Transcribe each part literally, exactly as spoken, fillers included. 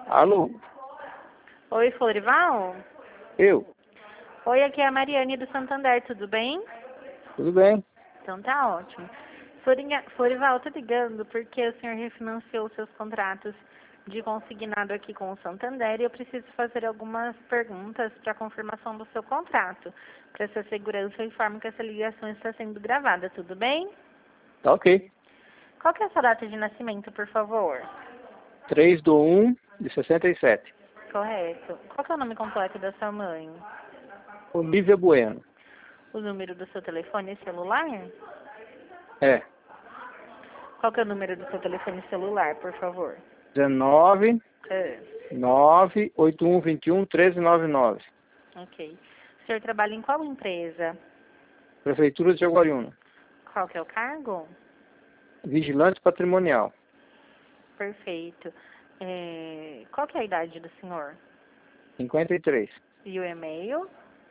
Alô? Oi, Florival? Eu? Oi, aqui é a Mariane do Santander, tudo bem? Tudo bem? Então tá ótimo. Florinha- Florival, tô ligando porque o senhor refinanciou os seus contratos de consignado aqui com o Santander e eu preciso fazer algumas perguntas para confirmação do seu contrato. Para sua segurança, eu informo que essa ligação está sendo gravada, tudo bem? Tá ok. Qual que é a sua data de nascimento, por favor? três do um de sessenta e sete. Correto. Qual que é o nome completo da sua mãe? Olívia Bueno. O número do seu telefone celular? É. Qual que é o número do seu telefone celular, por favor? dezenove, É. nove, oito um dois um, um três nove nove. Ok. O senhor trabalha em qual empresa? Prefeitura de Jaguariúna. Qual que é o cargo? Vigilante patrimonial. Perfeito. É, qual que é a idade do senhor? cinquenta e três. E o e-mail?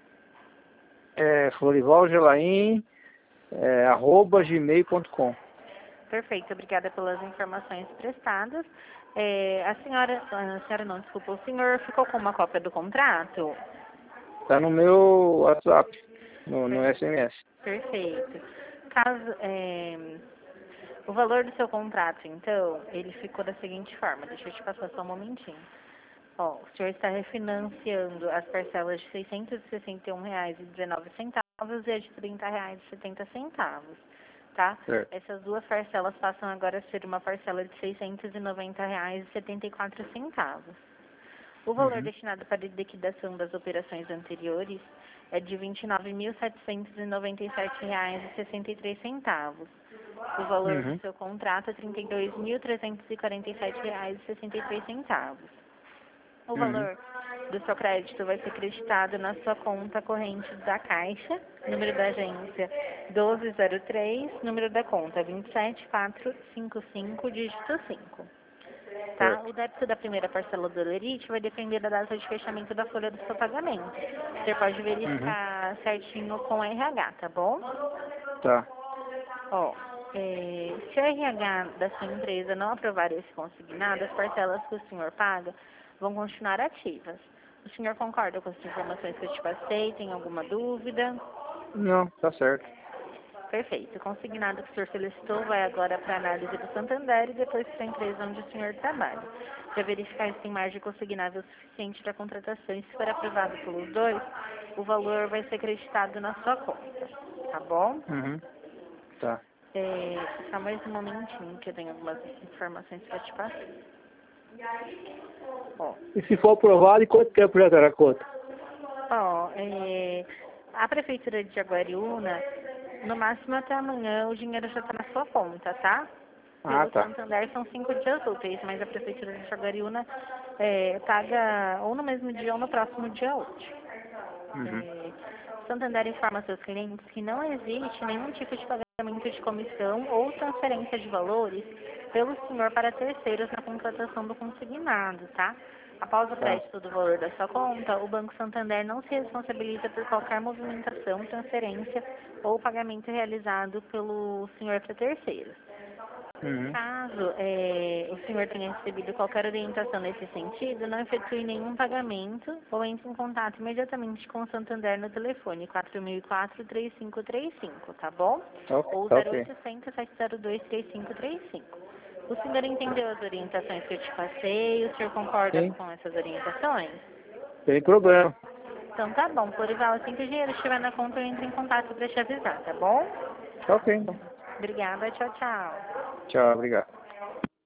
É Florival Gelaim, é, arroba gmail ponto com. Perfeito. Obrigada pelas informações prestadas. É, a senhora, a senhora não, desculpa, o senhor ficou com uma cópia do contrato? Tá no meu WhatsApp, no, no S M S. Perfeito. Caso, é, o valor do seu contrato, então, ele ficou da seguinte forma. Deixa eu te passar só um momentinho. Ó, o senhor está refinanciando as parcelas de seiscentos e sessenta e um reais e dezenove centavos e a de trinta reais e setenta centavos, tá? Certo. Essas duas parcelas passam agora a ser uma parcela de seiscentos e noventa reais e setenta e quatro centavos. O valor Uhum. destinado para a liquidação das operações anteriores é de vinte e nove mil setecentos e noventa e sete reais e sessenta e três centavos. O valor Uhum. do seu contrato é trinta e dois mil trezentos e quarenta e sete reais e sessenta e três centavos. O Uhum. valor do seu crédito vai ser creditado na sua conta corrente da Caixa, número da agência doze zero três, número da conta vinte e sete mil quatrocentos e cinquenta e cinco, dígito cinco. Tá? Certo. O débito da primeira parcela do Lerite vai depender da data de fechamento da folha do seu pagamento. Você pode Uhum. verificar certinho com o R H, tá bom? Tá. Ó, é, se o R H da sua empresa não aprovar esse consignado, as parcelas que o senhor paga vão continuar ativas. O senhor concorda com as informações que eu te passei? Tem alguma dúvida? Não, tá certo. Perfeito. O consignado que o senhor solicitou vai agora para a análise do Santander e depois para a empresa onde o senhor trabalha. Para verificar se tem margem consignável suficiente para a contratação e se for aprovado pelos dois, o valor vai ser acreditado na sua conta. Tá bom? Uhum. Tá. É, só mais um momentinho que eu tenho algumas informações para te passar. Ó, E se for aprovado, e quanto tempo já terá conta? ó é, a Prefeitura de Jaguariúna, no máximo até amanhã, o dinheiro já está na sua conta, tá? Ah, Pelo tá. Santander são cinco dias úteis, mas a Prefeitura de Jaguariúna é, paga ou no mesmo dia ou no próximo dia útil. Uhum. É, Santander informa seus clientes que não existe nenhum tipo de pagamento de comissão ou transferência de valores pelo senhor para terceiros na contratação do consignado, tá? Após o Tá. crédito do valor da sua conta, o Banco Santander não se responsabiliza por qualquer movimentação, transferência ou pagamento realizado pelo senhor para terceiros. Uhum. Caso é, o senhor tenha recebido qualquer orientação nesse sentido, não efetue nenhum pagamento ou entre em contato imediatamente com o Santander no telefone quatro mil e quatro, três cinco três cinco, tá bom? Tá, ok. Ou Tá zero ok. oitocentos, sete zero dois, três cinco três cinco. O senhor entendeu as orientações que eu te passei? O senhor concorda Sim, com essas orientações? sem problema. Então tá bom, Florival, assim que o dinheiro estiver na conta, eu entro em contato para te avisar, tá bom? Tá ok, então. Obrigada, tchau, tchau. Tchau, obrigado.